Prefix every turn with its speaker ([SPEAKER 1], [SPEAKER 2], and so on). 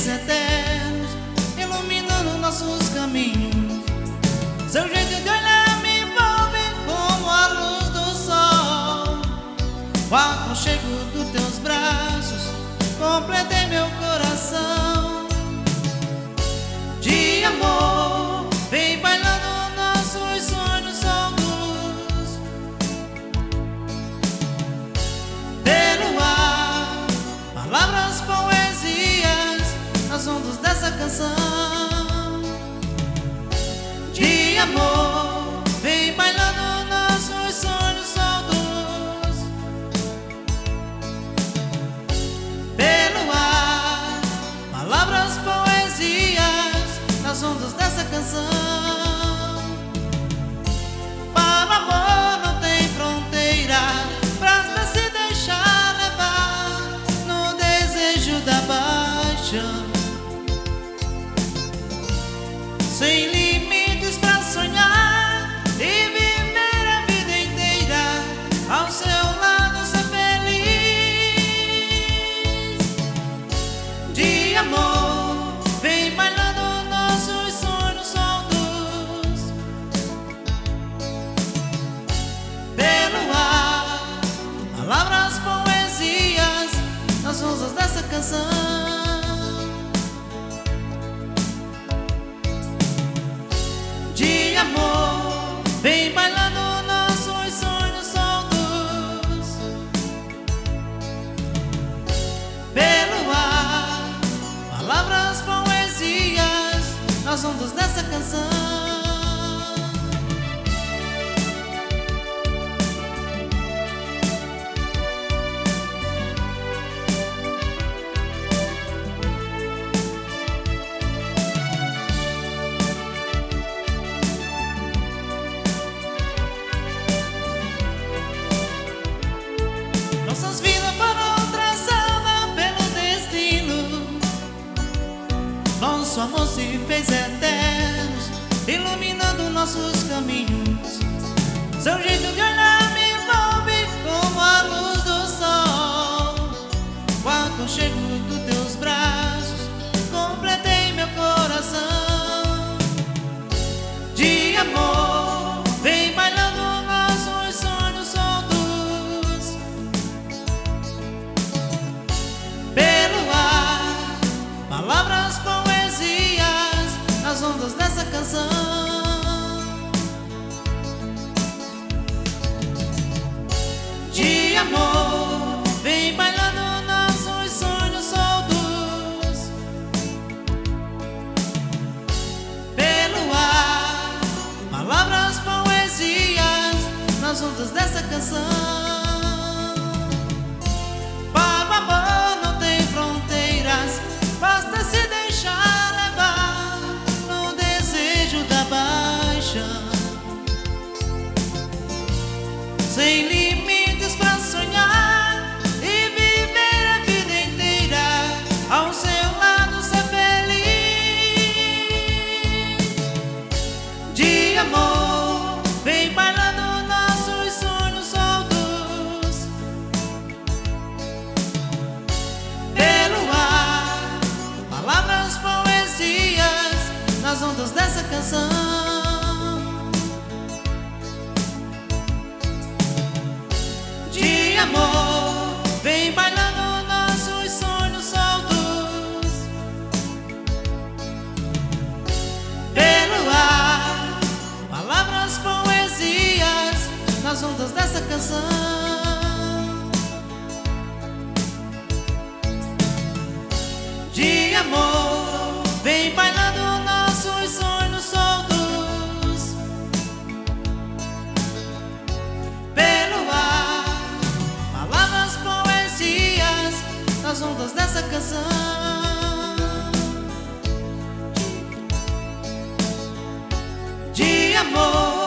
[SPEAKER 1] eternos, iluminando nossos caminhos. Seu jeito de olhar me envolve como a luz do sol. O aconchego dos teus braços completei meu coração. De amor, vem bailando nossos sonhos soltos. Pelo ar, palavras, poesias, nas ondas dessa canção. De amor, vem bailando nossos sonhos soltos. Pelo ar, palavras, poesias, nas ondas dessa canção. Para o amor não tem fronteira, basta se deixar levar no desejo da paixão. Sem limites pra sonhar e viver a vida inteira ao seu lado, ser feliz. De amor, vem bailando nossos sonhos soltos. Pelo ar, palavras, poesias, nas ondas dessa canção. De amor, vem bailando nossos sonhos soltos. Pelo ar, palavras, poesias, nas ondas dessa canção. Nossas vidas foram traçadas pelo destino. Nosso amor se fez eterno, iluminando nossos caminhos. Seu jeito de olhar me envolve como a luz do sol. O aconchego dos teus braços completei meu coração. De amor, vem bailando nossos sonhos soltos. Pelo ar, palavras, poesias, nas ondas dessa canção. De amor, vem bailando nossos sonhos soltos. Pelo ar, palavras, poesias, nas ondas dessa canção. Para o amor não tem fronteiras, basta se deixar levar no desejo da paixão. Sem limites pra sonhar e viver a vida inteira ao seu lado, ser feliz. De amor, vem bailando nossos sonhos soltos. Pelo ar, palavras, poesias, nas ondas dessa canção. De amor, vem bailando nossos sonhos soltos. Pelo ar, palavras, poesias, nas ondas dessa canção. De amor, vem bailando nossos sonhos soltos. Pelo ar, palavras, poesias, nas ondas dessa canção. De amor,